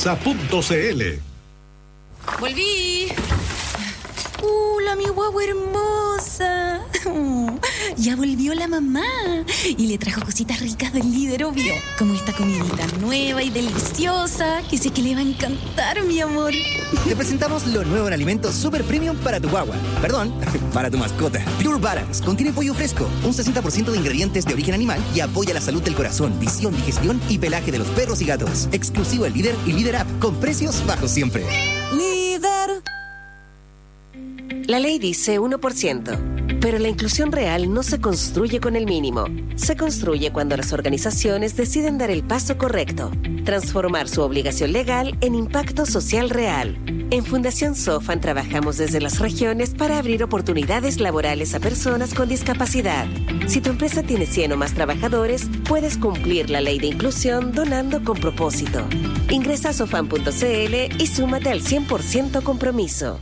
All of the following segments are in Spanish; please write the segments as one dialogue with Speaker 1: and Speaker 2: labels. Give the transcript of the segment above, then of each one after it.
Speaker 1: Leisa.cl.
Speaker 2: Volví. ¡Hola, mi guagua hermosa! Ya volvió la mamá y le trajo cositas ricas del Líder, obvio, como esta comidita nueva y deliciosa que sé que le va a encantar, mi amor.
Speaker 3: Te presentamos lo nuevo en alimentos super premium para tu guagua. Perdón, para tu mascota. Pure Balance contiene pollo fresco, un 60% de ingredientes de origen animal y apoya la salud del corazón, visión, digestión y pelaje de los perros y gatos. Exclusivo en Líder y Líder App, con precios bajos siempre.
Speaker 4: Líder. La ley dice 1%, pero la inclusión real no se construye con el mínimo. Se construye cuando las organizaciones deciden dar el paso correcto, transformar su obligación legal en impacto social real. En Fundación SOFAN trabajamos desde las regiones para abrir oportunidades laborales a personas con discapacidad. Si tu empresa tiene 100 o más trabajadores, puedes cumplir la ley de inclusión donando con propósito. Ingresa a sofan.cl y súmate al 100% compromiso.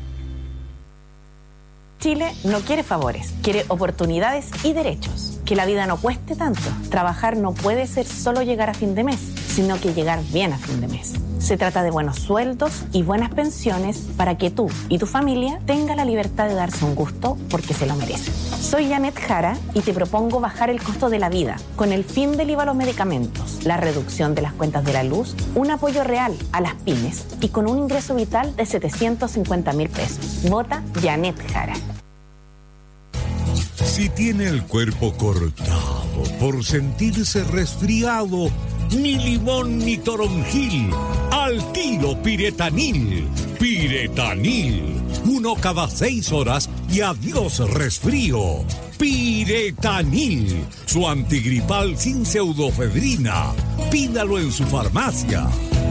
Speaker 5: Chile no quiere favores, quiere oportunidades y derechos. Que la vida no cueste tanto. Trabajar no puede ser solo llegar a fin de mes, sino que llegar bien a fin de mes. Se trata de buenos sueldos y buenas pensiones para que tú y tu familia tengan la libertad de darse un gusto porque se lo merecen. Soy Janet Jara y te propongo bajar el costo de la vida con el fin del IVA a los medicamentos, la reducción de las cuentas de la luz, un apoyo real a las pymes y con un ingreso vital de 750.000 pesos. Vota Janet Jara.
Speaker 6: Si tiene el cuerpo cortado por sentirse resfriado, ni limón ni toronjil, al tiro Piretanil. Piretanil, 1 cada 6 horas y adiós resfrío. Piretanil, su antigripal sin pseudofedrina. Pídalo en su farmacia.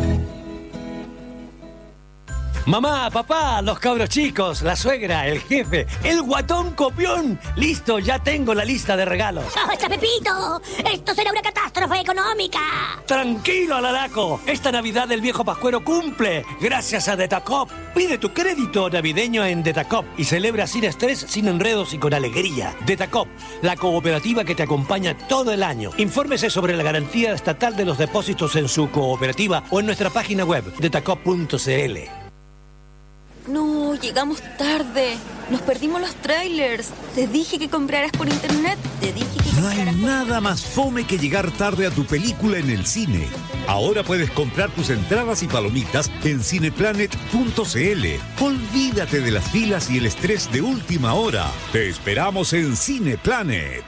Speaker 7: Mamá, papá, los cabros chicos, la suegra, el jefe, el guatón copión. Listo, ya tengo la lista de regalos.
Speaker 8: ¡Basta, Pepito! ¡Esto será una catástrofe económica!
Speaker 7: Tranquilo, Alaraco. Esta Navidad el viejo Pascuero cumple gracias a Detacop. Pide tu crédito navideño en Detacop y celebra sin estrés, sin enredos y con alegría. Detacop, la cooperativa que te acompaña todo el año. Infórmese sobre la garantía estatal de los depósitos en su cooperativa o en nuestra página web, detacop.cl.
Speaker 2: No, llegamos tarde. Nos perdimos los trailers. Te dije que compraras por internet.
Speaker 6: No hay nada más fome que llegar tarde a tu película en el cine. Ahora puedes comprar tus entradas y palomitas en cineplanet.cl. Olvídate de las filas y el estrés de última hora. Te esperamos en Cineplanet.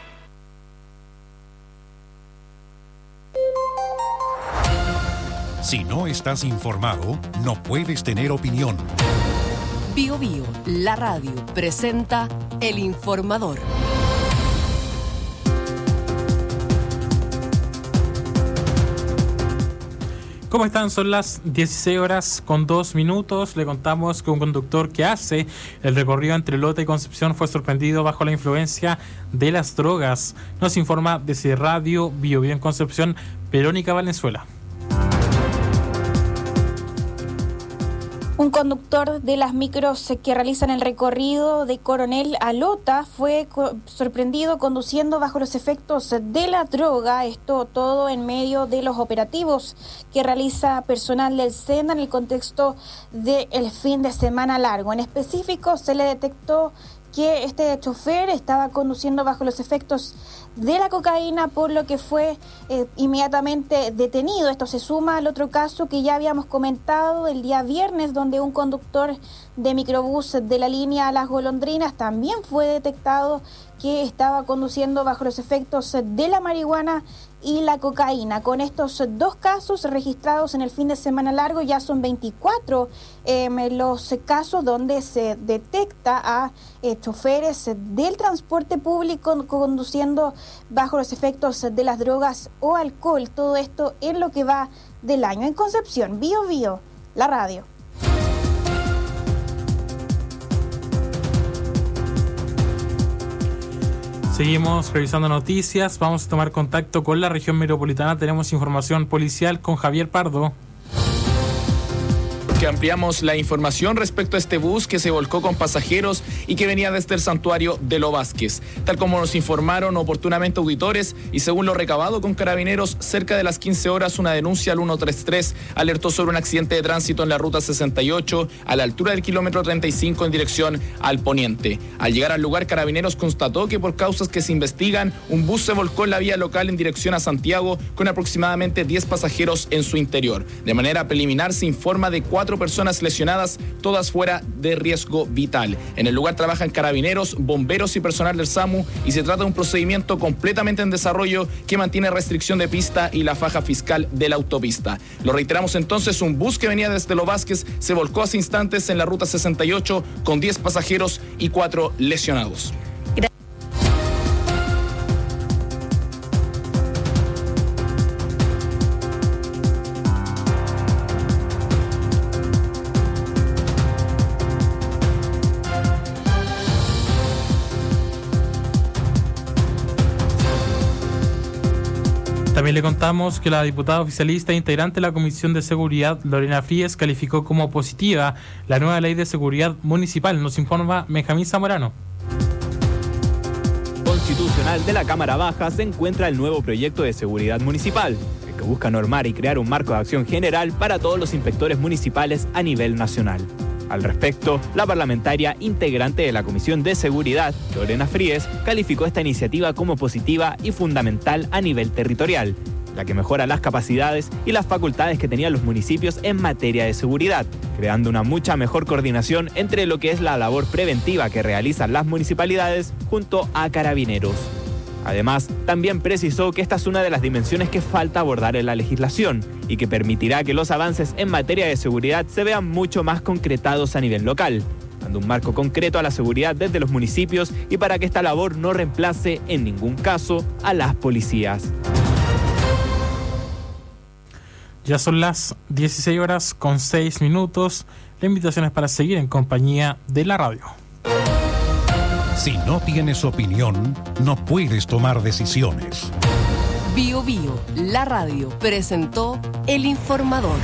Speaker 1: Si no estás informado, no puedes tener opinión.
Speaker 9: Bio Bio, la radio, presenta El Informador.
Speaker 10: ¿Cómo están? Son las 16 horas con 2 minutos. Le contamos que un conductor que hace el recorrido entre Lota y Concepción fue sorprendido bajo la influencia de las drogas. Nos informa desde Radio Bio Bio en Concepción, Verónica Valenzuela.
Speaker 11: Un conductor de las micros que realizan el recorrido de Coronel a Lota fue sorprendido conduciendo bajo los efectos de la droga, esto todo en medio de los operativos que realiza personal del SENA en el contexto del fin de semana largo. En específico, se le detectó que este chofer estaba conduciendo bajo los efectos de la cocaína, por lo que fue inmediatamente detenido. Esto se suma al otro caso que ya habíamos comentado el día viernes, donde un conductor de microbús de la línea Las Golondrinas también fue detectado que estaba conduciendo bajo los efectos de la marihuana y la cocaína. Con estos dos casos registrados en el fin de semana largo, ya son 24 los casos donde se detecta a choferes del transporte público conduciendo bajo los efectos de las drogas o alcohol. Todo esto en lo que va del año. En Concepción, Bio Bio, la radio.
Speaker 10: Seguimos revisando noticias. Vamos a tomar contacto con la región metropolitana. Tenemos información policial con Javier Pardo.
Speaker 12: Que ampliamos la información respecto a este bus que se volcó con pasajeros y que venía desde el santuario de Lo Vázquez. Tal como nos informaron oportunamente auditores y según lo recabado con Carabineros, cerca de las 15 horas una denuncia al 133 alertó sobre un accidente de tránsito en la ruta 68 a la altura del kilómetro 35 en dirección al poniente. Al llegar al lugar, Carabineros constató que por causas que se investigan, un bus se volcó en la vía local en dirección a Santiago con aproximadamente 10 pasajeros en su interior. De manera preliminar se informa de 4 personas lesionadas, todas fuera de riesgo vital. En el lugar trabajan Carabineros, bomberos y personal del SAMU y se trata de un procedimiento completamente en desarrollo que mantiene restricción de pista y la faja fiscal de la autopista. Lo reiteramos entonces, un bus que venía desde Lo Vázquez se volcó hace instantes en la ruta 68 con 10 pasajeros y 4 lesionados.
Speaker 10: También le contamos que la diputada oficialista e integrante de la Comisión de Seguridad, Lorena Fríes, calificó como positiva la nueva ley de seguridad municipal. Nos informa Benjamín Zamorano.
Speaker 13: Constitucional de la Cámara Baja se encuentra el nuevo proyecto de seguridad municipal, el que busca normar y crear un marco de acción general para todos los inspectores municipales a nivel nacional. Al respecto, la parlamentaria integrante de la Comisión de Seguridad, Lorena Fríes, calificó esta iniciativa como positiva y fundamental a nivel territorial, la que mejora las capacidades y las facultades que tenían los municipios en materia de seguridad, creando una mucha mejor coordinación entre lo que es la labor preventiva que realizan las municipalidades junto a Carabineros. Además, también precisó que esta es una de las dimensiones que falta abordar en la legislación y que permitirá que los avances en materia de seguridad se vean mucho más concretados a nivel local, dando un marco concreto a la seguridad desde los municipios y para que esta labor no reemplace en ningún caso a las policías.
Speaker 10: Ya son las 16:06. La invitación es para seguir en compañía de la radio.
Speaker 1: Si no tienes opinión, no puedes tomar decisiones.
Speaker 9: Bio Bio, la radio, presentó El Informador.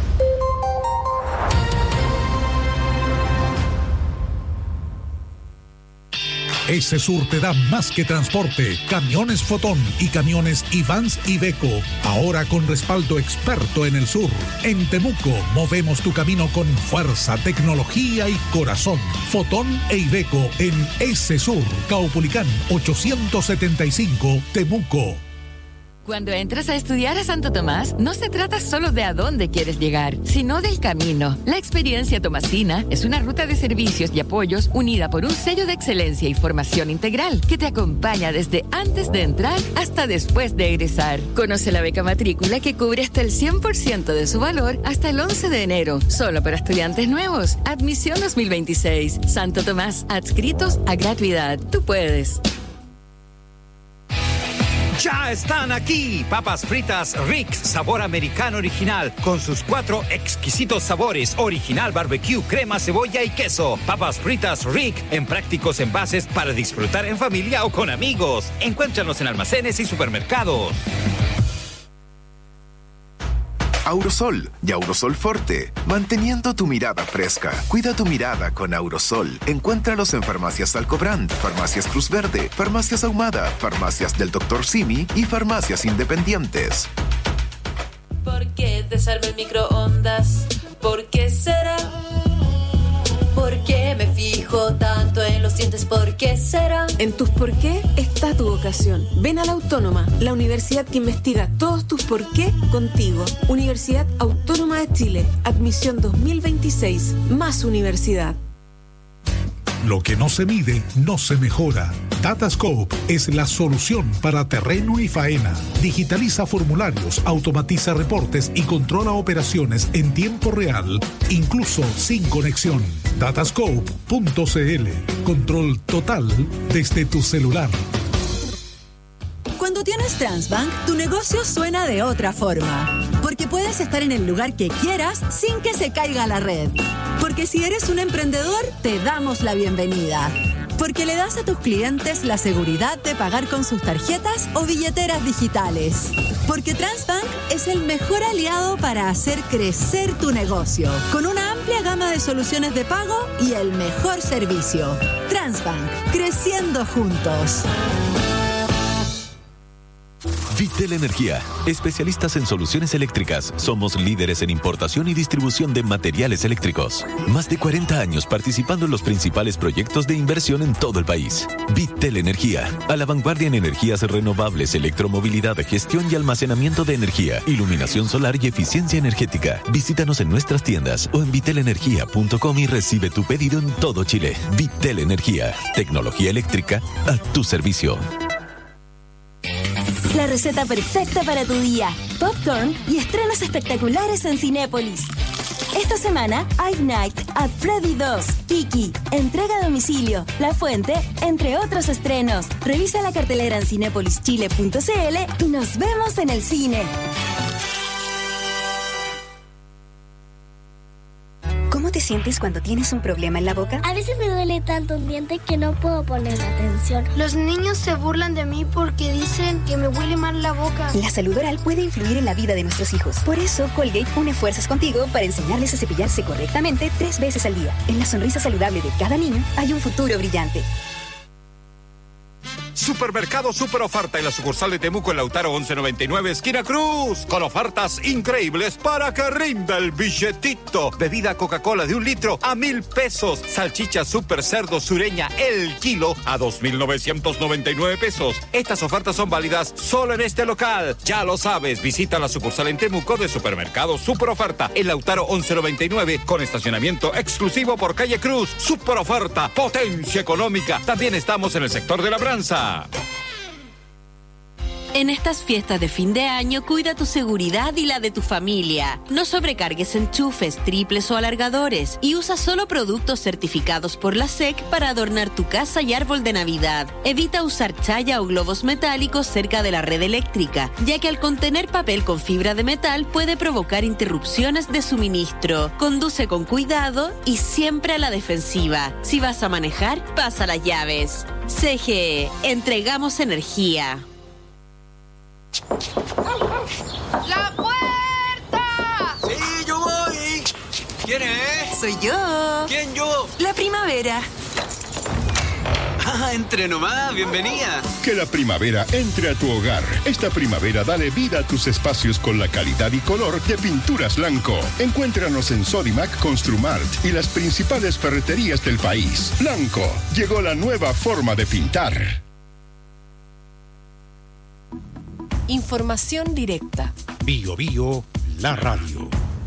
Speaker 6: Esesur te da más que transporte, camiones Fotón y camiones Ivans Iveco, ahora con respaldo experto en el sur. En Temuco movemos tu camino con fuerza, tecnología y corazón. Fotón e Iveco en Esesur, Caupolicán 875, Temuco.
Speaker 14: Cuando entras a estudiar a Santo Tomás, no se trata solo de a dónde quieres llegar, sino del camino. La experiencia tomasina es una ruta de servicios y apoyos unida por un sello de excelencia y formación integral que te acompaña desde antes de entrar hasta después de egresar. Conoce la beca matrícula que cubre hasta el 100% de su valor hasta el 11 de enero, solo para estudiantes nuevos. Admisión 2026. Santo Tomás, adscritos a gratuidad. Tú puedes.
Speaker 15: Ya están aquí, papas fritas Rick, sabor americano original, con sus 4 exquisitos sabores, original barbecue, crema, cebolla y queso. Papas fritas Rick, en prácticos envases para disfrutar en familia o con amigos. Encuéntranos en almacenes y supermercados.
Speaker 16: Aurosol y Aurosol Forte, manteniendo tu mirada fresca. Cuida tu mirada con Aurosol. Encuéntralos en Farmacias Alcobrand, Farmacias Cruz Verde, Farmacias Ahumada, Farmacias del Dr. Simi y Farmacias Independientes.
Speaker 17: ¿Por qué desarme el microondas? ¿Por qué será? ¿Por qué me fijo tanto en los dientes? ¿Por qué será?
Speaker 18: En tus por qué está tu vocación. Ven a la Autónoma, la universidad que investiga todos tus por qué contigo. Universidad Autónoma de Chile. Admisión 2026. Más universidad.
Speaker 6: Lo que no se mide, no se mejora. Datascope es la solución para terreno y faena. Digitaliza formularios, automatiza reportes y controla operaciones en tiempo real, incluso sin conexión. Datascope.cl. Control total desde tu celular.
Speaker 19: Cuando tienes Transbank, tu negocio suena de otra forma. Porque puedes estar en el lugar que quieras sin que se caiga la red. Porque si eres un emprendedor, te damos la bienvenida. Porque le das a tus clientes la seguridad de pagar con sus tarjetas o billeteras digitales. Porque Transbank es el mejor aliado para hacer crecer tu negocio. Con una amplia gama de soluciones de pago y el mejor servicio. Transbank, creciendo juntos.
Speaker 20: Vitel Energía, especialistas en soluciones eléctricas. Somos líderes en importación y distribución de materiales eléctricos. Más de 40 años participando en los principales proyectos de inversión en todo el país. Vitel Energía, a la vanguardia en energías renovables, electromovilidad, gestión y almacenamiento de energía, iluminación solar y eficiencia energética. Visítanos en nuestras tiendas o en vitelenergia.com y recibe tu pedido en todo Chile. Vitel Energía, tecnología eléctrica a tu servicio.
Speaker 21: La receta perfecta para tu día. Popcorn y estrenos espectaculares en Cinépolis. Esta semana, Ice Night at Freddy 2, Kiki, entrega a domicilio, La Fuente, entre otros estrenos. Revisa la cartelera en cinepolischile.cl y nos vemos en el cine.
Speaker 22: ¿Cómo te sientes cuando tienes un problema en la boca?
Speaker 8: A veces me duele tanto un diente que no puedo poner atención. Los niños se burlan de mí porque dicen que me huele mal la boca.
Speaker 22: La salud oral puede influir en la vida de nuestros hijos. Por eso, Colgate une fuerzas contigo para enseñarles a cepillarse correctamente 3 veces al día. En la sonrisa saludable de cada niño hay un futuro brillante.
Speaker 23: Supermercado Super Oferta en la sucursal de Temuco en Lautaro 1199, esquina Cruz. Con ofertas increíbles para que rinda el billetito. Bebida Coca-Cola de 1 litro a 1,000 pesos. Salchicha Super Cerdo Sureña el kilo a 2,999 pesos. Estas ofertas son válidas solo en este local. Ya lo sabes, visita la sucursal en Temuco de Supermercado Super Oferta en Lautaro 1199 con estacionamiento exclusivo por calle Cruz. Super Oferta, potencia económica. También estamos en el sector de Labranza.
Speaker 24: En estas fiestas de fin de año, cuida tu seguridad y la de tu familia. No sobrecargues enchufes, triples o alargadores y usa solo productos certificados por la SEC para adornar tu casa y árbol de Navidad. Evita usar chaya o globos metálicos cerca de la red eléctrica, ya que al contener papel con fibra de metal puede provocar interrupciones de suministro. Conduce con cuidado y siempre a la defensiva. Si vas a manejar, pasa las llaves. CGE, entregamos energía.
Speaker 25: ¡La puerta!
Speaker 26: ¡Sí, yo voy! ¿Quién es?
Speaker 25: Soy yo.
Speaker 26: ¿Quién yo?
Speaker 25: La primavera.
Speaker 26: Ah, entre nomás, bienvenida.
Speaker 27: Que la primavera entre a tu hogar. Esta primavera dale vida a tus espacios con la calidad y color de Pinturas Blanco. Encuéntranos en Sodimac, Construmart y las principales ferreterías del país. Blanco, llegó la nueva forma de pintar.
Speaker 9: Información directa.
Speaker 1: Bio Bio, la radio.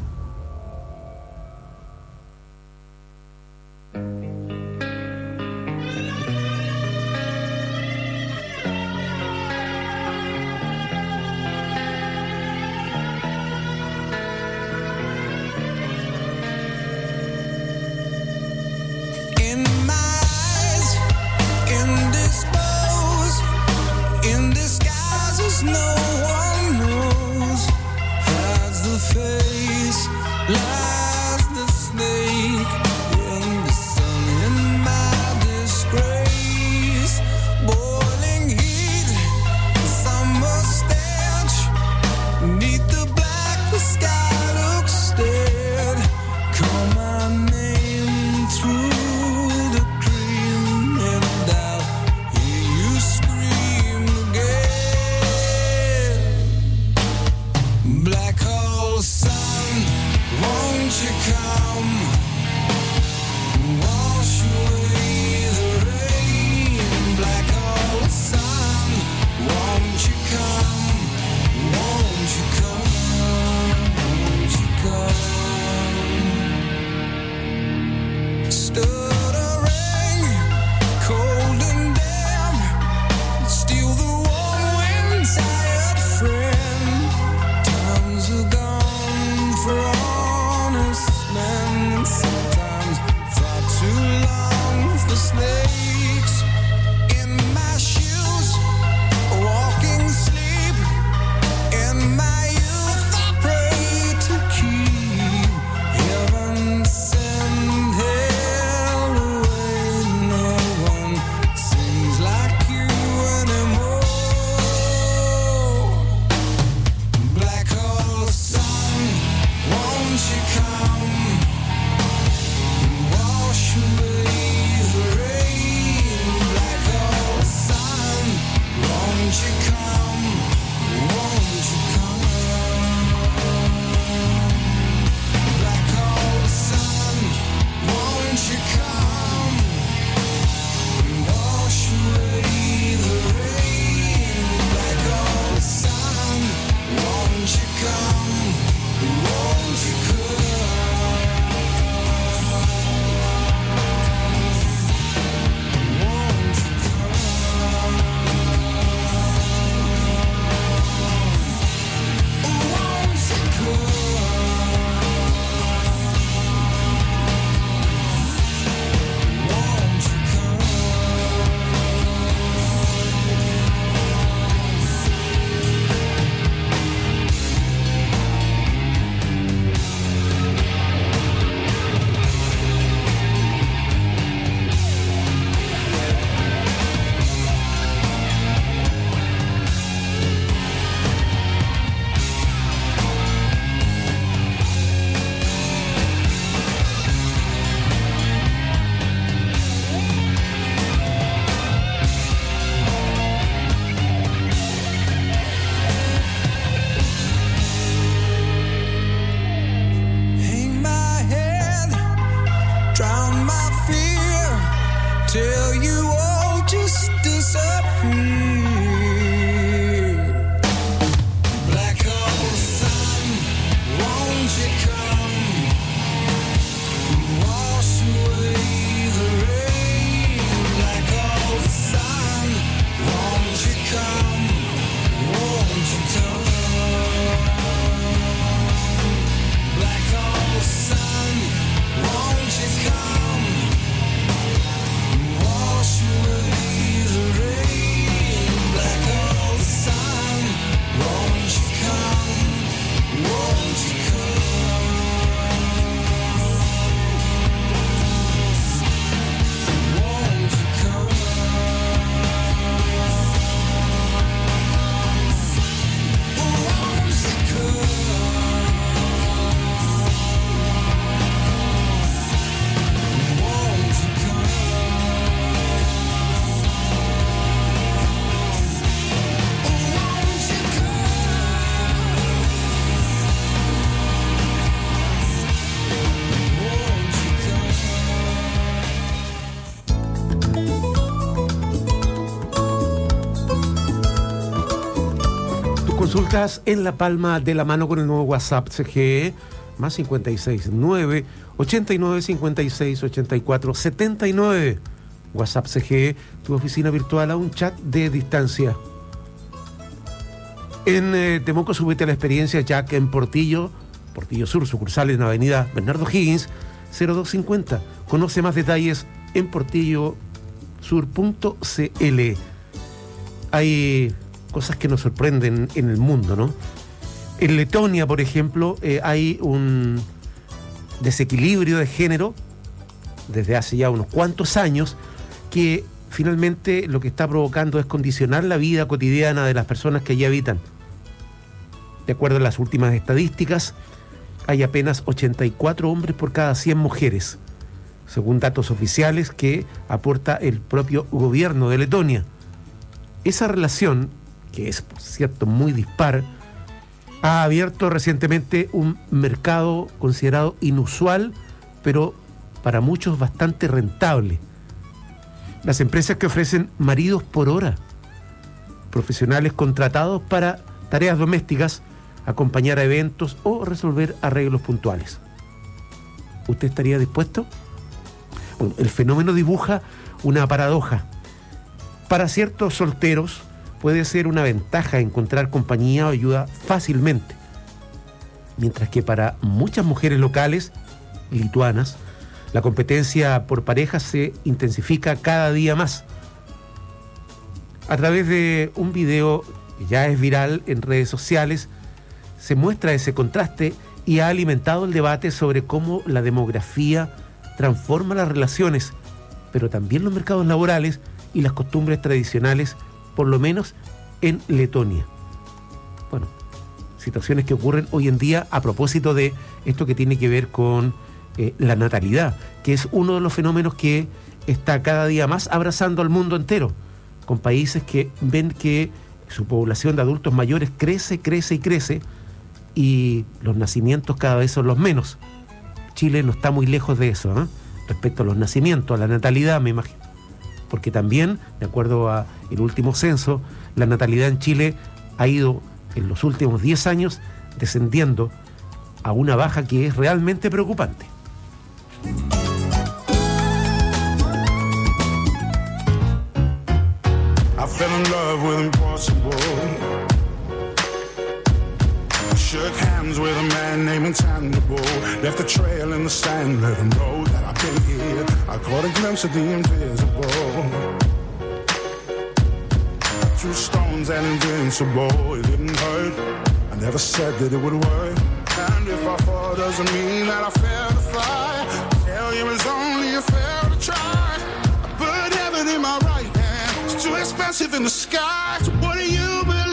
Speaker 28: No one knows, has the face, lies the snake in the sun, in my disgrace, boiling heat, summer stench, neath the black, the sky looks dead, call my name through the cream, and I'll hear you scream again. Black hole sun, won't you come? Wash away the rain. Black hole sun, won't you come? Won't you come? Won't you come? Stuttering, cold and damp, steal the warm wind, tired friend. Times are gone for honest men.
Speaker 2: Consultas en la palma de la mano con el nuevo WhatsApp CGE, más 569 89 56 84 79. WhatsApp CGE, tu oficina virtual a un chat de distancia. En Temuco, súbete a la experiencia Jack en Portillo Sur, sucursal en Avenida Bernardo Higgins, 0250. Conoce más detalles en portillosur.cl. Hay cosas que nos sorprenden en el mundo, ¿no? En Letonia, por ejemplo, hay un desequilibrio de género desde hace ya unos cuantos años que finalmente lo que está provocando es condicionar la vida cotidiana de las personas que allí habitan. De acuerdo a las últimas estadísticas, hay apenas 84 hombres por cada 100 mujeres, según datos oficiales que aporta el propio gobierno de Letonia. Esa relación, que es, por cierto, muy dispar, ha abierto recientemente un mercado considerado inusual, pero para muchos bastante rentable. Las empresas que ofrecen maridos por hora, profesionales contratados para tareas domésticas, acompañar a eventos o resolver arreglos puntuales. ¿Usted estaría dispuesto? Bueno, el fenómeno dibuja una paradoja. Para ciertos solteros puede ser una ventaja encontrar compañía o ayuda fácilmente, mientras que para muchas mujeres locales, lituanas, la competencia por pareja se intensifica cada día más. A través de un video que ya es viral en redes sociales, se muestra ese contraste y ha alimentado el debate sobre cómo la demografía transforma las relaciones, pero también los mercados laborales y las costumbres tradicionales, por lo menos en Letonia. Bueno, situaciones que ocurren hoy en día a propósito de esto que tiene que ver con la natalidad, que es uno de los fenómenos que está cada día más abrazando al mundo entero, con países que ven que su población de adultos mayores crece y los nacimientos cada vez son los menos. Chile no está muy lejos de eso, ¿eh? Respecto a los nacimientos, a la natalidad, me imagino. Porque también, de acuerdo al último censo, la natalidad en Chile ha ido en los últimos 10 años descendiendo a una baja que es realmente preocupante.
Speaker 28: I fell in love with impossible. Shook hands with a man named Intangible. Left a trail in the sand, let him know that I've been here. I caught a glimpse of the invisible. I threw stones and invincible. It didn't hurt. I never said that it would work. And if I fall, doesn't mean that I failed to fly. Failure is only a fail to try. I put heaven in my right hand. It's too expensive in the sky. So what do you believe?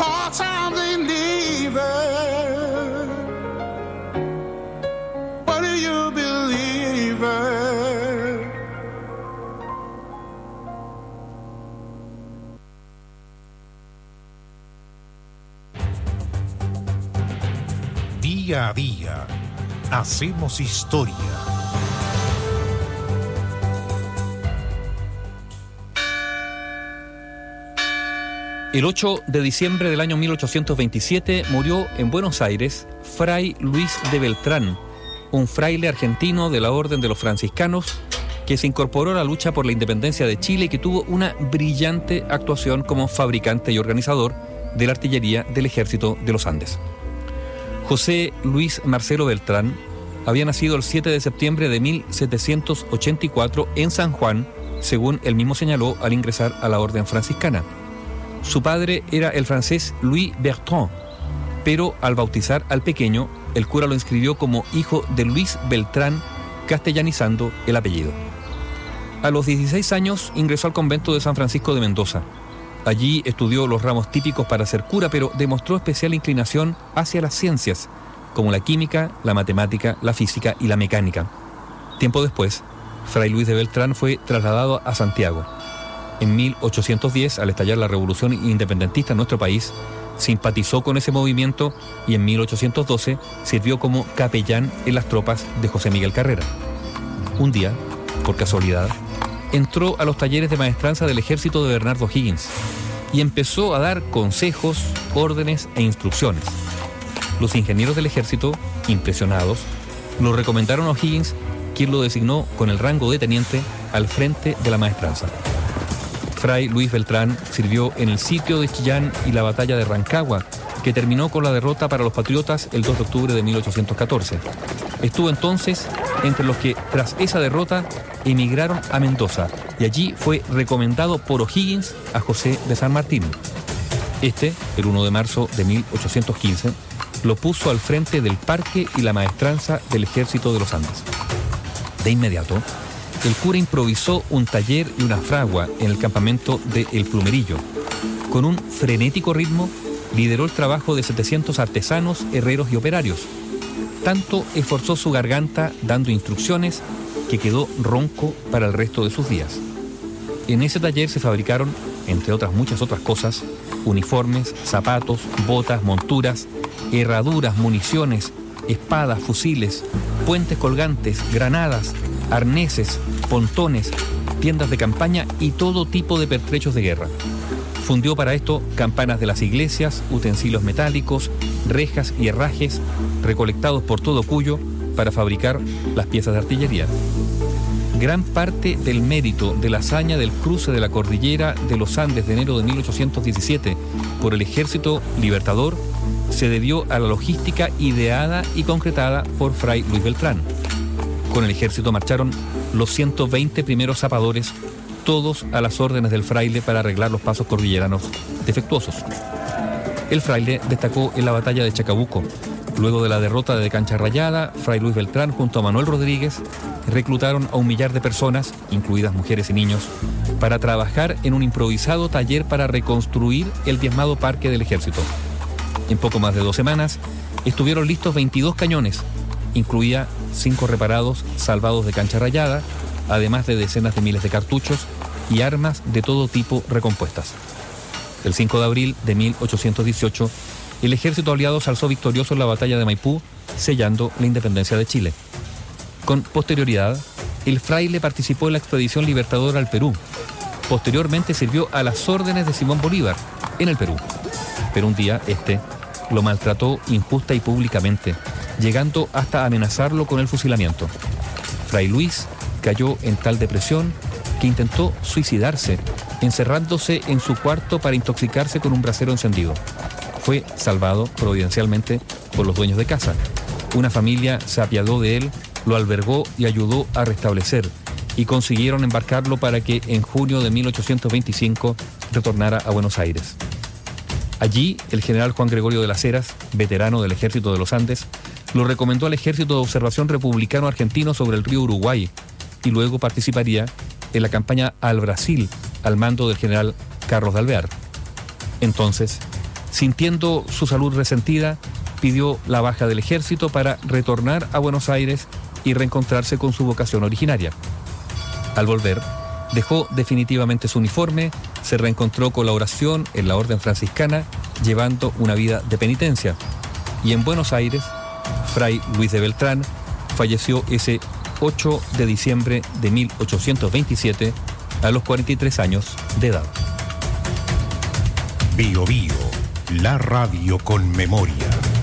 Speaker 28: hard times ain't leaving. What do you believe in?
Speaker 1: Día a día, hacemos historia.
Speaker 3: El 8 de diciembre del año 1827 murió en Buenos Aires Fray Luis de Beltrán, un fraile argentino de la Orden de los Franciscanos que se incorporó a la lucha por la independencia de Chile y que tuvo una brillante actuación como fabricante y organizador de la artillería del Ejército de los Andes. José Luis Marcelo Beltrán había nacido el 7 de septiembre de 1784 en San Juan, según él mismo señaló al ingresar a la Orden franciscana. Su padre era el francés Louis Bertrand, pero al bautizar al pequeño, el cura lo inscribió como hijo de Luis Beltrán, castellanizando el apellido. A los 16 años ingresó al convento de San Francisco de Mendoza. Allí estudió los ramos típicos para ser cura, pero demostró especial inclinación hacia las ciencias, como la química, la matemática, la física y la mecánica. Tiempo después, Fray Luis de Beltrán fue trasladado a Santiago. En 1810, al estallar la revolución independentista en nuestro país, simpatizó con ese movimiento y en 1812 sirvió como capellán en las tropas de José Miguel Carrera. Un día, por casualidad, entró a los talleres de maestranza del ejército de Bernardo Higgins y empezó a dar consejos, órdenes e instrucciones. Los ingenieros del ejército, impresionados, lo recomendaron a Higgins, quien lo designó con el rango de teniente al frente de la maestranza. Fray Luis Beltrán sirvió en el sitio de Chillán y la batalla de Rancagua, que terminó con la derrota para los patriotas el 2 de octubre de 1814. Estuvo entonces entre los que, tras esa derrota, emigraron a Mendoza, y allí fue recomendado por O'Higgins a José de San Martín. Este, el 1 de marzo de 1815, lo puso al frente del parque y la maestranza del Ejército de los Andes. De inmediato, el cura improvisó un taller y una fragua en el campamento de El Plumerillo. Con un frenético ritmo, lideró el trabajo de 700 artesanos, herreros y operarios. Tanto esforzó su garganta dando instrucciones que quedó ronco para el resto de sus días. En ese taller se fabricaron, entre otras muchas otras cosas, uniformes, zapatos, botas, monturas, herraduras, municiones, espadas, fusiles, puentes colgantes, granadas, arneses, pontones, tiendas de campaña y todo tipo de pertrechos de guerra. Fundió para esto campanas de las iglesias, utensilios metálicos, rejas y herrajes recolectados por todo Cuyo para fabricar las piezas de artillería. Gran parte del mérito de la hazaña del cruce de la cordillera de los Andes de enero de 1817 por el Ejército Libertador se debió a la logística ideada y concretada por Fray Luis Beltrán. Con el ejército marcharon los 120 primeros zapadores, todos a las órdenes del fraile para arreglar los pasos cordilleranos defectuosos. El fraile destacó en la batalla de Chacabuco. Luego de la derrota de Cancha Rayada, Fray Luis Beltrán junto a Manuel Rodríguez reclutaron a 1 millar de personas, incluidas mujeres y niños, para trabajar en un improvisado taller para reconstruir el diezmado parque del ejército. En poco más de 2 semanas, estuvieron listos 22 cañones, incluía 5 reparados salvados de Cancha Rayada, además de decenas de miles de cartuchos y armas de todo tipo recompuestas. El 5 de abril de 1818, el ejército aliado se alzó victorioso en la batalla de Maipú, sellando la independencia de Chile. Con posterioridad, el fraile participó en la expedición libertadora al Perú. Posteriormente sirvió a las órdenes de Simón Bolívar en el Perú. Pero un día lo maltrató injusta y públicamente, llegando hasta amenazarlo con el fusilamiento. Fray Luis cayó en tal depresión que intentó suicidarse, encerrándose en su cuarto para intoxicarse con un brasero encendido. Fue salvado providencialmente por los dueños de casa. Una familia se apiadó de él, lo albergó y ayudó a restablecer, y consiguieron embarcarlo para que en junio de 1825 retornara a Buenos Aires. Allí, el general Juan Gregorio de las Heras, veterano del Ejército de los Andes, lo recomendó al Ejército de Observación Republicano Argentino sobre el río Uruguay, y luego participaría en la campaña al Brasil al mando del general Carlos de Alvear. Entonces, Sintiendo su salud resentida, pidió la baja del ejército para retornar a Buenos Aires y reencontrarse con su vocación originaria. Al volver, dejó definitivamente su uniforme, se reencontró con la oración en la orden franciscana, llevando una vida de penitencia. Y en Buenos Aires, Fray Luis de Beltrán falleció ese 8 de diciembre de 1827 a los 43 años de edad.
Speaker 1: Bio Bio, la radio con memoria.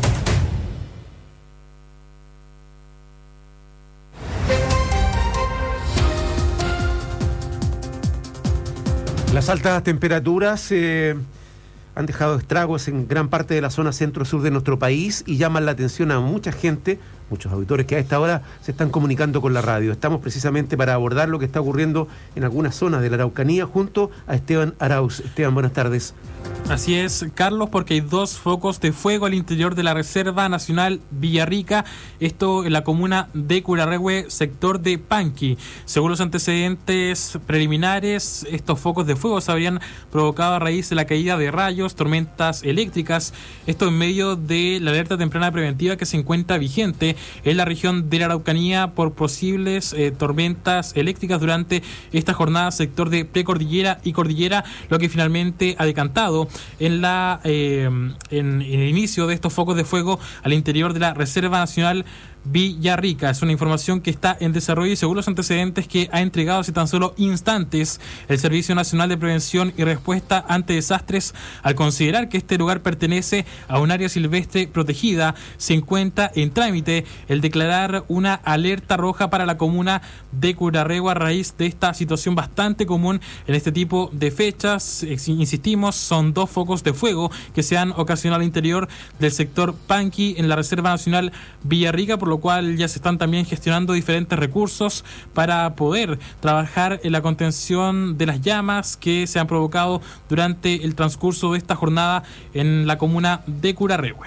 Speaker 2: Las altas temperaturas han dejado estragos en gran parte de la zona centro-sur de nuestro país y llaman la atención a mucha gente, muchos auditores que a esta hora se están comunicando con la radio. Estamos precisamente para abordar lo que está ocurriendo en algunas zonas de la Araucanía junto a Esteban Arauz. Esteban, buenas tardes.
Speaker 4: Así es, Carlos, porque hay 2 focos de fuego al interior de la Reserva Nacional Villarrica, esto en la comuna de Curarrehue, sector de Panqui. Según los antecedentes preliminares, estos focos de fuego se habrían provocado a raíz de la caída de rayos, tormentas eléctricas, esto en medio de la alerta temprana preventiva que se encuentra vigente en la región de la Araucanía por posibles tormentas eléctricas durante esta jornada, sector de precordillera y cordillera, lo que finalmente ha decantado en el inicio de estos focos de fuego al interior de la Reserva Nacional Villarrica. Es una información que está en desarrollo y según los antecedentes que ha entregado hace tan solo instantes el Servicio Nacional de Prevención y Respuesta ante Desastres, al considerar que este lugar pertenece a un área silvestre protegida, se encuentra en trámite el declarar una alerta roja para la comuna de Curarrehue a raíz de esta situación bastante común en este tipo de fechas. Insistimos, son 2 focos de fuego que se han ocasionado al interior del sector Panqui en la Reserva Nacional Villarrica, por lo cual ya se están también gestionando diferentes recursos para poder trabajar en la contención de las llamas que se han provocado durante el transcurso de esta jornada en la comuna de Curarrehue.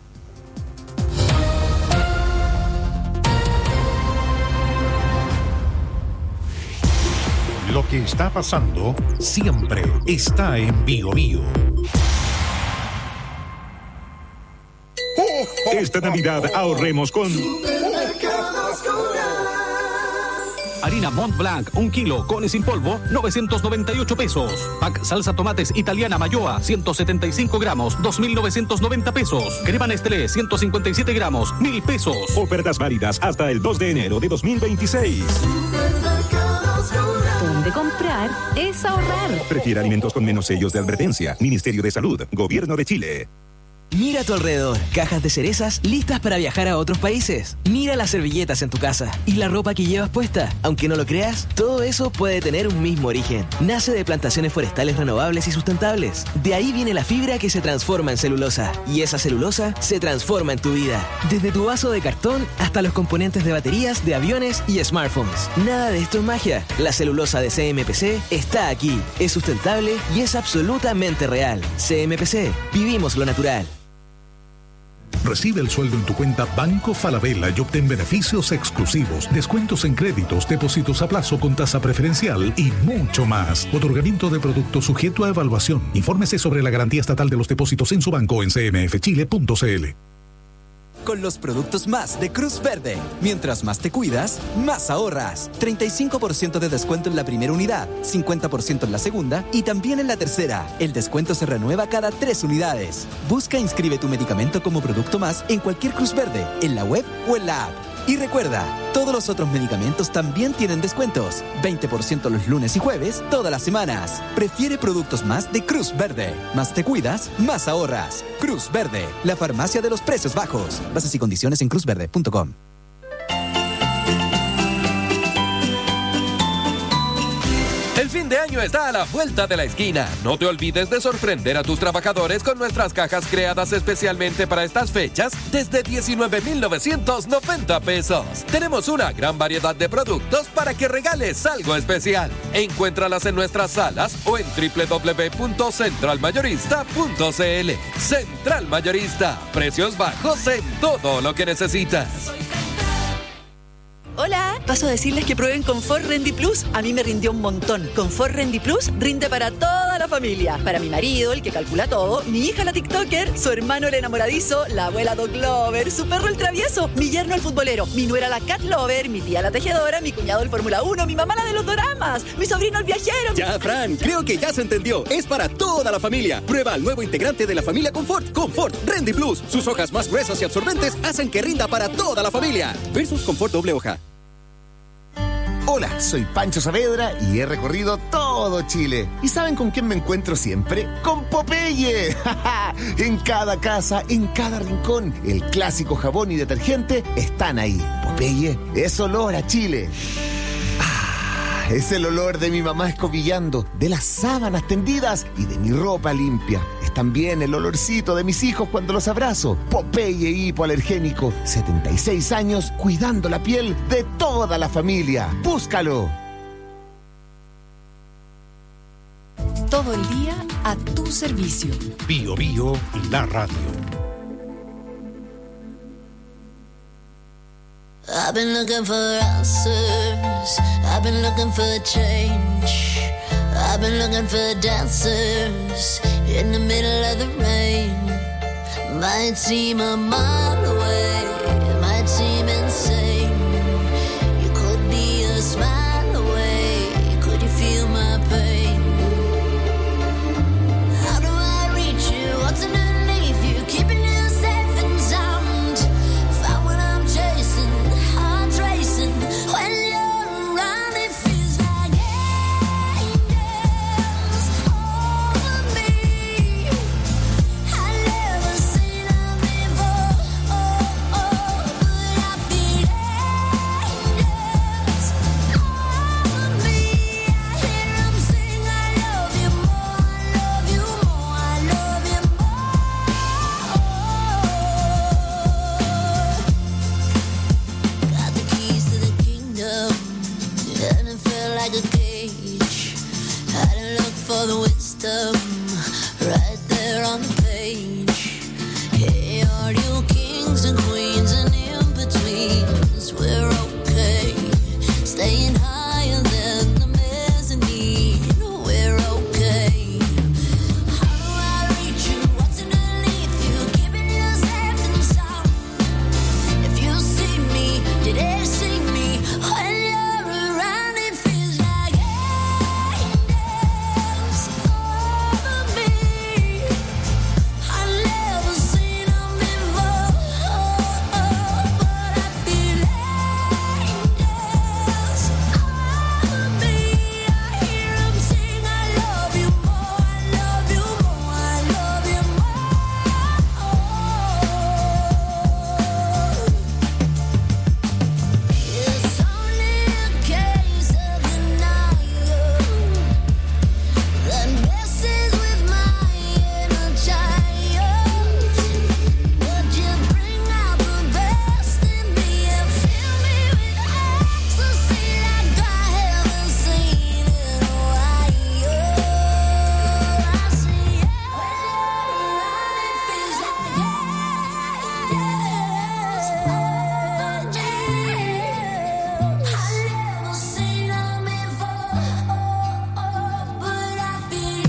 Speaker 1: Lo que está pasando siempre está en Bio Bio.
Speaker 5: Esta Navidad ahorremos con
Speaker 7: harina Mont Blanc, 1 kilo, cones sin polvo, 998 pesos. Pack salsa tomates italiana Mayoa, 175 gramos, 2.990 pesos. Crema Nestlé, 157 gramos, 1.000 pesos.
Speaker 5: Ofertas válidas hasta el 2 de enero de 2026.
Speaker 10: Donde comprar es ahorrar.
Speaker 5: Prefiere alimentos con menos sellos de advertencia. Ministerio de Salud, Gobierno de Chile.
Speaker 11: Mira a tu alrededor, cajas de cerezas listas para viajar a otros países. Mira las servilletas en tu casa y la ropa que llevas puesta. Aunque no lo creas, todo eso puede tener un mismo origen. Nace de plantaciones forestales renovables y sustentables. De ahí viene la fibra que se transforma en celulosa. Y esa celulosa se transforma en tu vida. Desde tu vaso de cartón hasta los componentes de baterías de aviones y smartphones. Nada de esto es magia. La celulosa de CMPC está aquí. Es sustentable y es absolutamente real. CMPC, vivimos lo natural.
Speaker 1: Recibe el sueldo en tu cuenta Banco Falabella y obtén beneficios exclusivos, descuentos en créditos, depósitos a plazo con tasa preferencial y mucho más. Otorgamiento de productos sujeto a evaluación. Infórmese sobre la garantía estatal de los depósitos en su banco en cmfchile.cl.
Speaker 12: Con los productos más de Cruz Verde. Mientras más te cuidas, más ahorras. 35% de descuento en la primera unidad, 50% en la segunda y también en la tercera. El descuento se renueva cada 3 unidades. Busca e inscribe tu medicamento como producto más en cualquier Cruz Verde, en la web o en la app. Y recuerda, todos los otros medicamentos también tienen descuentos. 20% los lunes y jueves, todas las semanas. Prefiere productos más de Cruz Verde. Más te cuidas, más ahorras. Cruz Verde, la farmacia de los precios bajos. Bases y condiciones en cruzverde.com.
Speaker 13: El fin de año está a la vuelta de la esquina. No te olvides de sorprender a tus trabajadores con nuestras cajas creadas especialmente para estas fechas desde 19,990 pesos. Tenemos una gran variedad de productos para que regales algo especial. Encuéntralas en nuestras salas o en www.centralmayorista.cl. Central Mayorista. Precios bajos en todo lo que necesitas.
Speaker 14: Hola, paso a decirles que prueben Confort Rendi Plus. A mí me rindió un montón. Confort Rendi Plus rinde para todas
Speaker 6: toda la familia. Para mi marido, el que calcula todo, mi hija la TikToker, su hermano el enamoradizo, la abuela Dog Lover, su perro el travieso, mi yerno el futbolero, mi nuera la Cat Lover, mi tía la tejedora, mi cuñado el Fórmula 1, mi mamá la de los doramas, mi sobrino el viajero.
Speaker 14: Ya, Fran, creo que ya se entendió. Es para toda la familia. Prueba el nuevo integrante de la familia Confort, Confort Rendy Plus. Sus hojas más gruesas y absorbentes hacen que rinda para toda la familia. Versus Confort doble hoja.
Speaker 15: Hola, soy Pancho Saavedra y he recorrido todo Chile. ¿Y saben con quién me encuentro siempre? ¡Con Popeye! En cada casa, en cada rincón, el clásico jabón y detergente están ahí. Popeye es olor a Chile. Es el olor de mi mamá escobillando, de las sábanas tendidas y de mi ropa limpia. Es también el olorcito de mis hijos cuando los abrazo. Popeye hipoalergénico, 76 años cuidando la piel de toda la familia. ¡Búscalo!
Speaker 9: Todo el día a tu servicio.
Speaker 1: Bio Bio, la radio.
Speaker 16: I've been looking for answers. I've been looking for change. I've been looking for dancers in the middle of the rain. Might seem a mile away, might seem insane. You could be a smile away. Could you feel my pain? How do I reach you? What's underneath you? Keeping you safe and sound. Find what I'm chasing. When you're around, it feels like angels over me. I've never seen them before, but I feel angels over me. I hear them sing, I love you more, I love you more, I love you more. Got the keys to the kingdom, and it felt like a cage. Had to look for the wisdom right there on the page. Hey, all you kings and queens and in betweens, we're okay. Staying higher than the mezzanine, we're okay. How do I reach you? What's underneath you? Keeping you safe and sound. If you see me, did they see me? When you're around, it feels like angels over me. I've never seen them before, but I feel angels over me. I hear them sing, I love you more, I love you more, I love you more. It's only a case of denial that messes with my inner child. But you bring out the best in me and fill me with ecstasy like I haven't seen in a while. I see you around, it feels like I've never seen them before, but I feel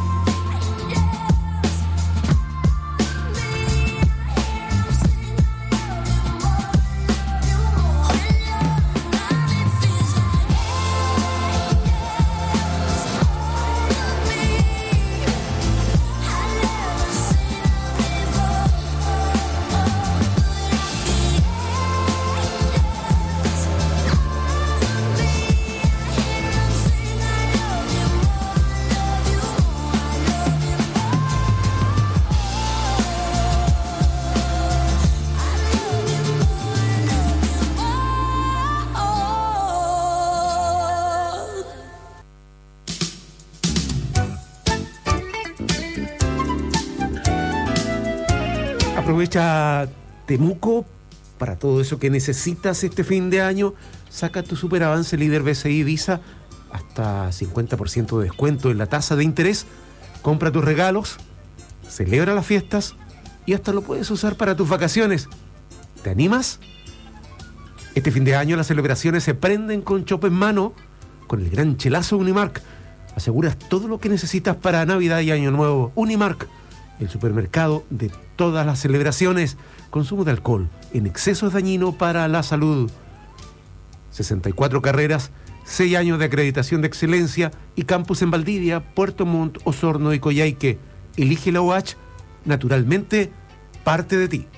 Speaker 2: Aprovecha Temuco para todo eso que necesitas este fin de año. Saca tu super avance líder BCI Visa hasta 50% de descuento en la tasa de interés. Compra tus regalos, celebra las fiestas y hasta lo puedes usar para tus vacaciones. ¿Te animas? Este fin de año las celebraciones se prenden con chope en mano con el gran chelazo Unimark. Aseguras todo lo que necesitas para Navidad y Año Nuevo. Unimark, el supermercado de todas las celebraciones. Consumo de alcohol en exceso es dañino para la salud. 64 carreras, 6 años de acreditación de excelencia y campus en Valdivia, Puerto Montt, Osorno y Coyhaique. Elige la UH, naturalmente, parte de ti.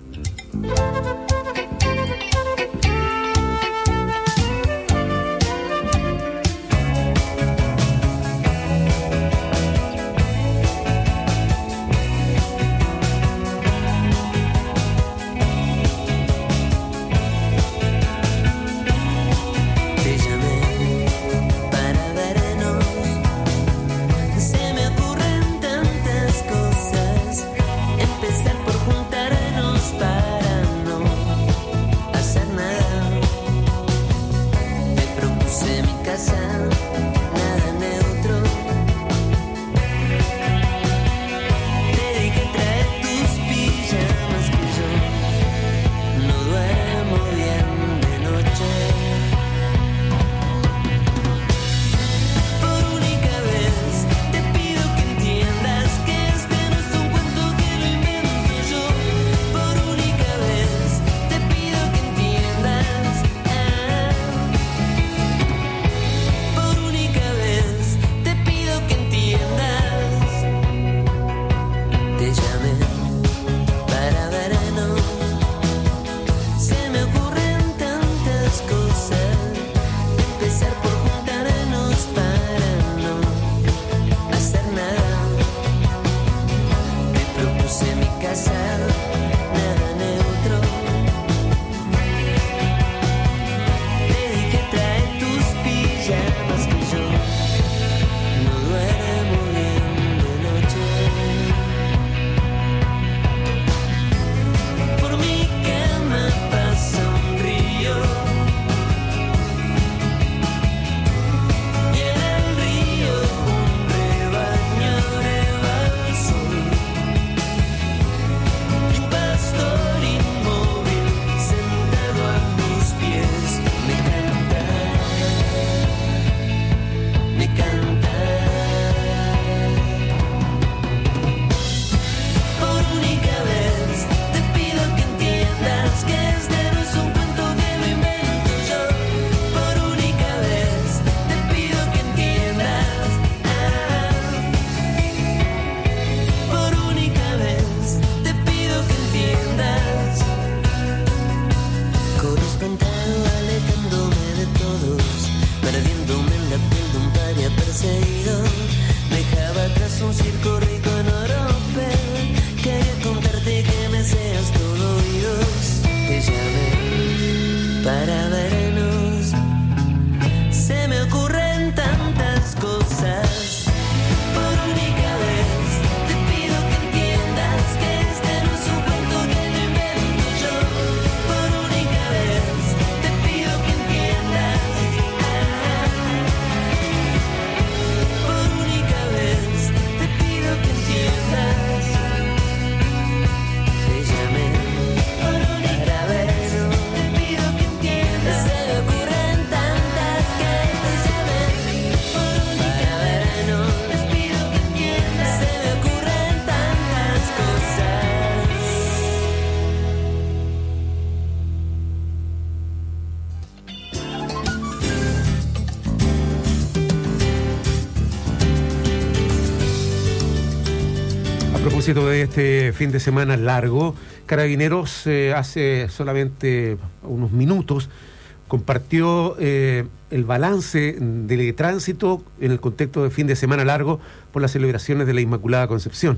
Speaker 2: A propósito de este fin de semana largo, Carabineros hace solamente unos minutos compartió el balance del tránsito en el contexto de fin de semana largo por las celebraciones de la Inmaculada Concepción.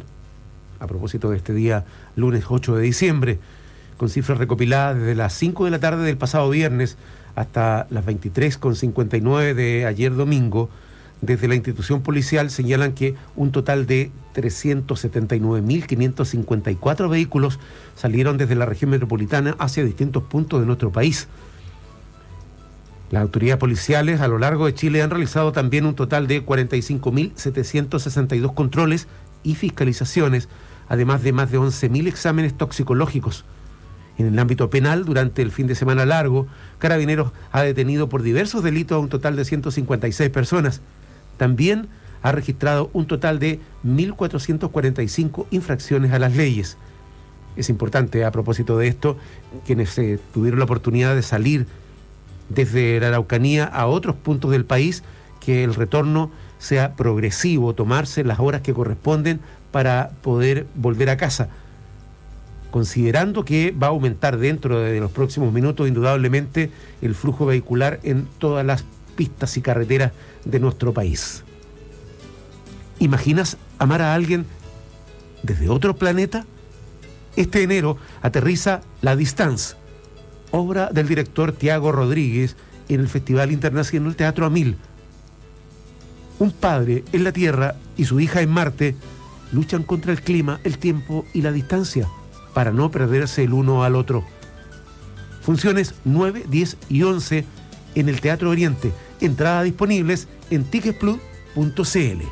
Speaker 2: A propósito de este día, lunes 8 de diciembre, con cifras recopiladas desde las 5 de la tarde del pasado viernes hasta las 23:59 de ayer domingo, desde la institución policial señalan que un total de 379.554 vehículos salieron desde la región metropolitana hacia distintos puntos de nuestro país. Las autoridades policiales a lo largo de Chile han realizado también un total de 45.762 controles y fiscalizaciones, además de más de 11.000 exámenes toxicológicos. En el ámbito penal, durante el fin de semana largo, Carabineros ha detenido por diversos delitos a un total de 156 personas. también ha registrado un total de 1.445 infracciones a las leyes. Es importante, a propósito de esto, quienes tuvieron la oportunidad de salir desde la Araucanía a otros puntos del país, que el retorno sea progresivo, tomarse las horas que corresponden para poder volver a casa, considerando que va a aumentar dentro de los próximos minutos indudablemente el flujo vehicular en todas las pistas y carreteras de nuestro país. ¿Imaginas amar a alguien desde otro planeta? Este enero aterriza La Distance, obra del director Tiago Rodríguez, en el Festival Internacional Teatro Amil. Un padre en la Tierra y su hija en Marte luchan contra el clima, el tiempo y la distancia para no perderse el uno al otro. Funciones 9, 10 y 11 en el Teatro Oriente. Entradas disponibles en ticketplus.cl.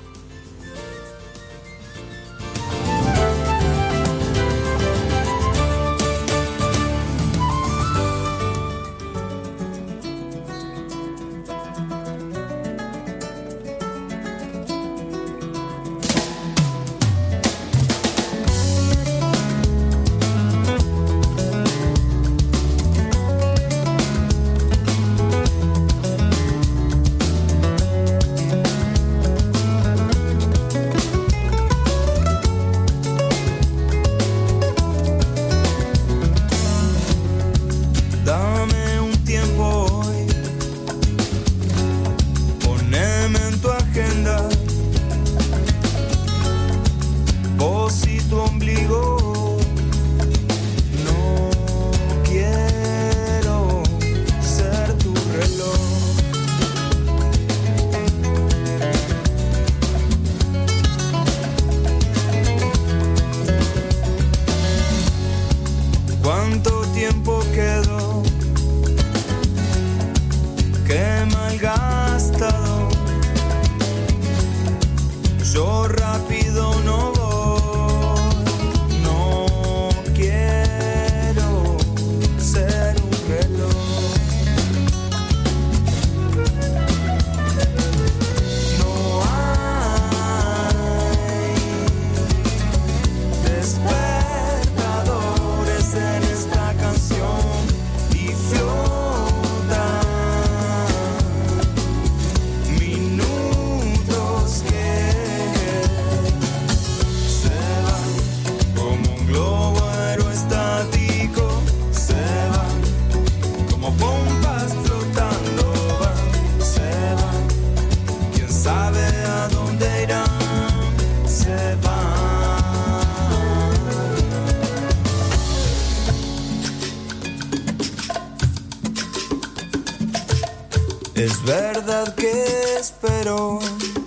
Speaker 8: Es verdad que espero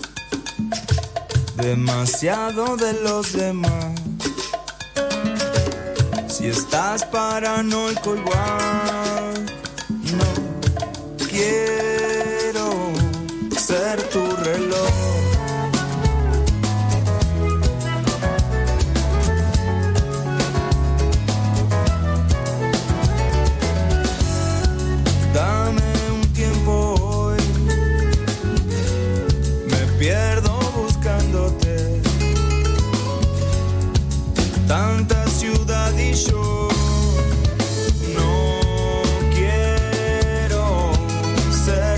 Speaker 8: demasiado de los demás. Si estás paranoico igual, no quiero ser tu reloj. Dame un tiempo hoy, me pierdo buscándote. Tanta ciudad y yo no quiero ser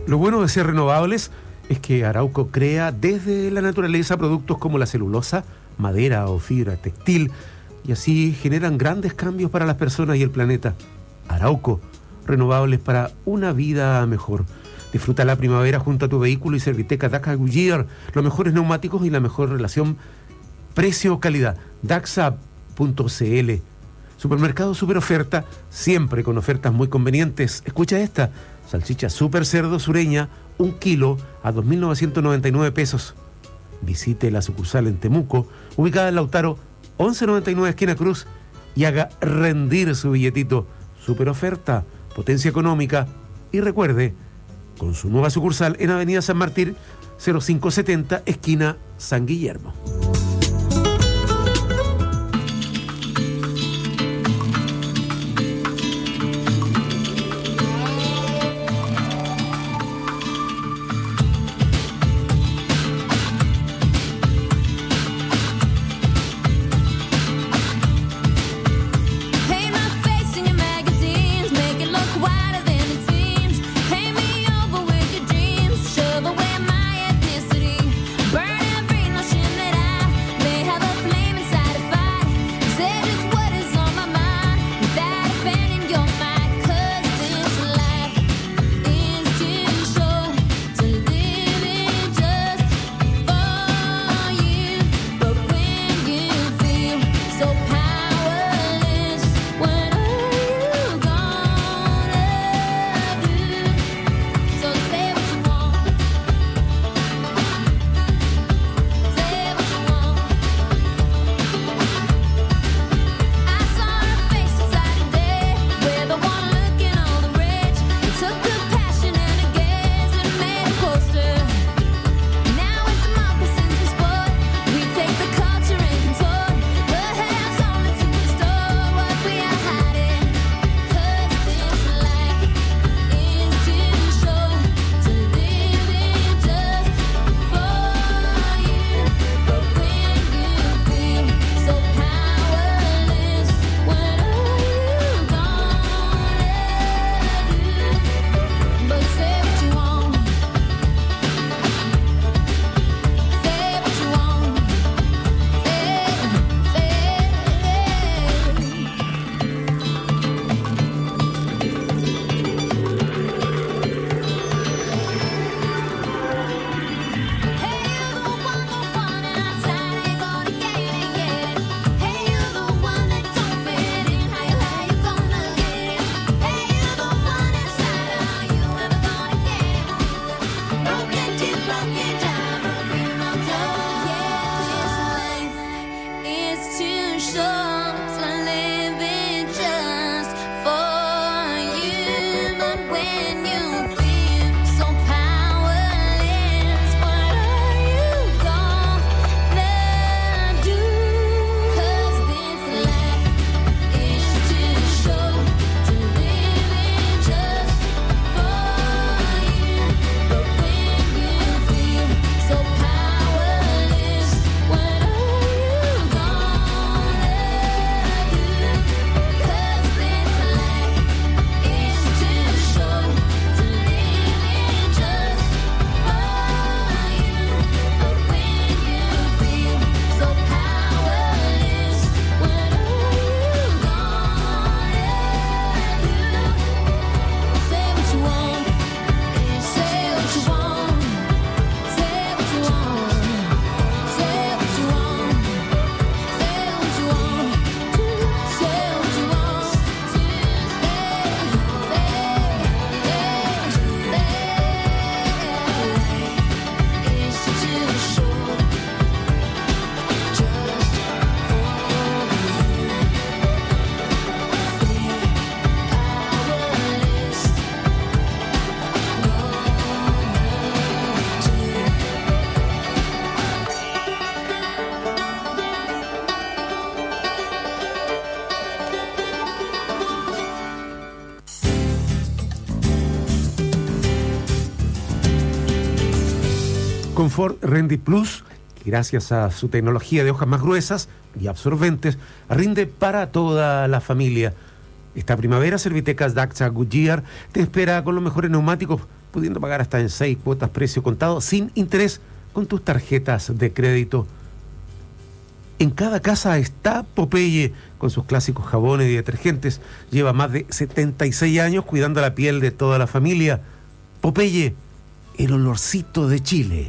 Speaker 2: Lo bueno de ser renovables es que Arauco crea desde la naturaleza productos como la celulosa, madera o fibra textil, y así generan grandes cambios para las personas y el planeta. Arauco, renovables para una vida mejor. Disfruta la primavera junto a tu vehículo y Serviteca Daxa Goodyear, los mejores neumáticos y la mejor relación precio-calidad. Daxa.cl. Supermercado Super Oferta, siempre con ofertas muy convenientes. Escucha esta: salchicha Super Cerdo Sureña, 1 kilo a 2.999 pesos. Visite la sucursal en Temuco, ubicada en Lautaro 1199 esquina Cruz, y haga rendir su billetito. Super Oferta, potencia económica. Y recuerde, con su nueva sucursal en Avenida San Martín 0570 esquina San Guillermo. Confort Rendi Plus, que gracias a su tecnología de hojas más gruesas y absorbentes, rinde para toda la familia. Esta primavera, Servitecas Daxa Goodyear te espera con los mejores neumáticos pudiendo pagar hasta en 6 cuotas precio contado sin interés con tus tarjetas de crédito. En cada casa está Popeye, con sus clásicos jabones y detergentes. Lleva más de 76 años cuidando la piel de toda la familia. Popeye, el olorcito de Chile.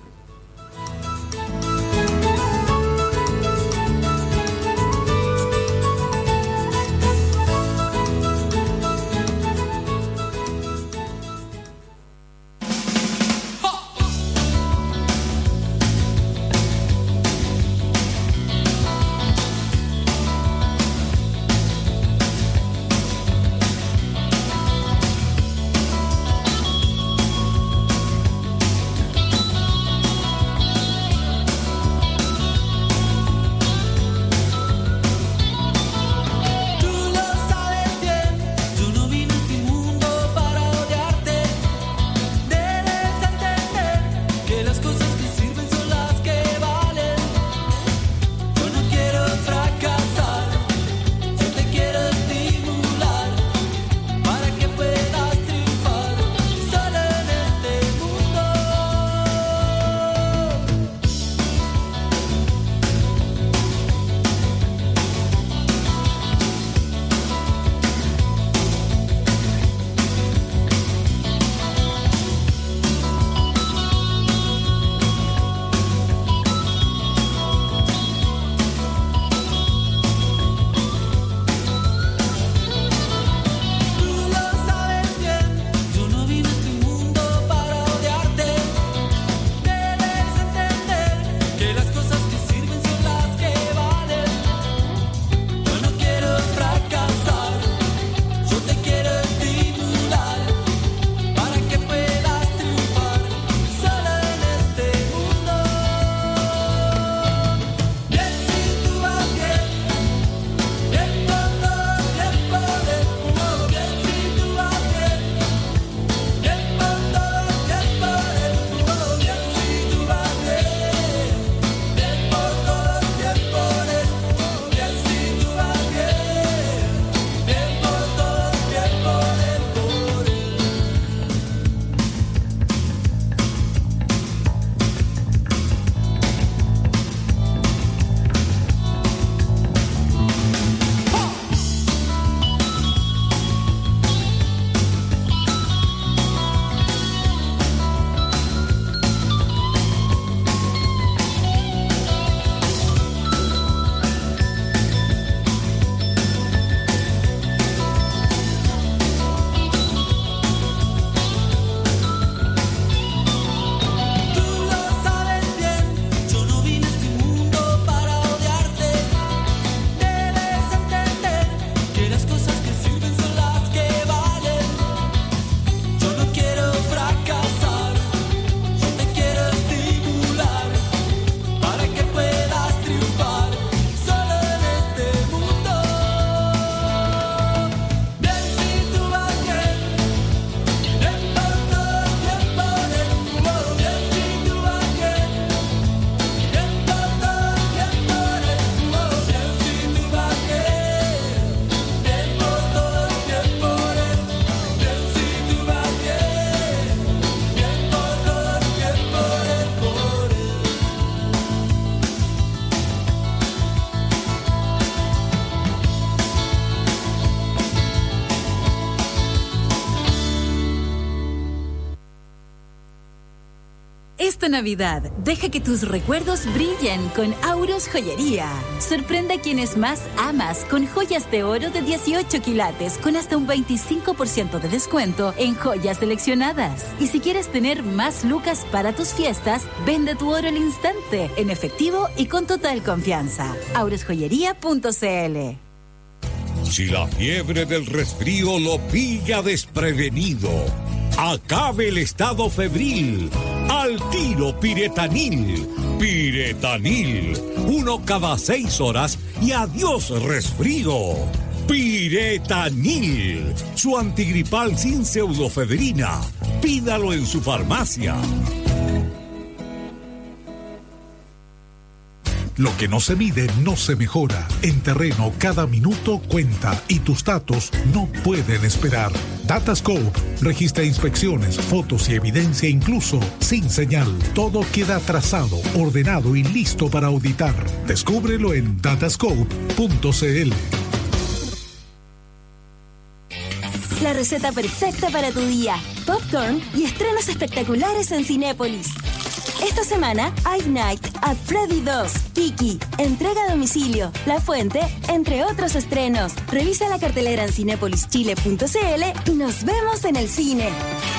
Speaker 17: Esta Navidad, deja que tus recuerdos brillen con Auros Joyería. Sorprende a quienes más amas con joyas de oro de 18 quilates con hasta un 25% de descuento en joyas seleccionadas. Y si quieres tener más lucas para tus fiestas, vende tu oro al instante, en efectivo y con total confianza. aurosjoyería.cl.
Speaker 18: Si la fiebre del resfrío lo pilla desprevenido, acabe el estado febril. Al tiro Piretanil. Piretanil. 1 cada 6 horas y adiós resfrío. Piretanil. Su antigripal sin pseudofedrina. Pídalo en su farmacia.
Speaker 1: Lo que no se mide no se mejora. En Terreno cada minuto cuenta y tus datos no pueden esperar. Datascope registra inspecciones, fotos y evidencia incluso sin señal. Todo queda trazado, ordenado y listo para auditar. Descúbrelo en datascope.cl.
Speaker 19: La receta perfecta para tu día. Popcorn y estrenos espectaculares en Cinépolis. Esta semana, Five Nights at Freddy 2, Kiki, entrega a domicilio, La Fuente, entre otros estrenos. Revisa la cartelera en cinepolischile.cl y nos vemos en el cine.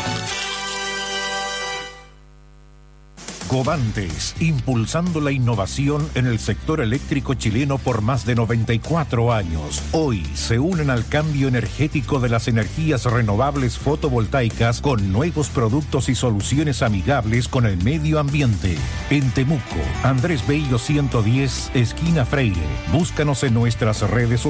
Speaker 20: Covantes, impulsando la innovación en el sector eléctrico chileno por más de 94 años. Hoy se unen al cambio energético de las energías renovables fotovoltaicas con nuevos productos y soluciones amigables con el medio ambiente. En Temuco, Andrés Bello 110, esquina Freire. Búscanos en nuestras redes sociales.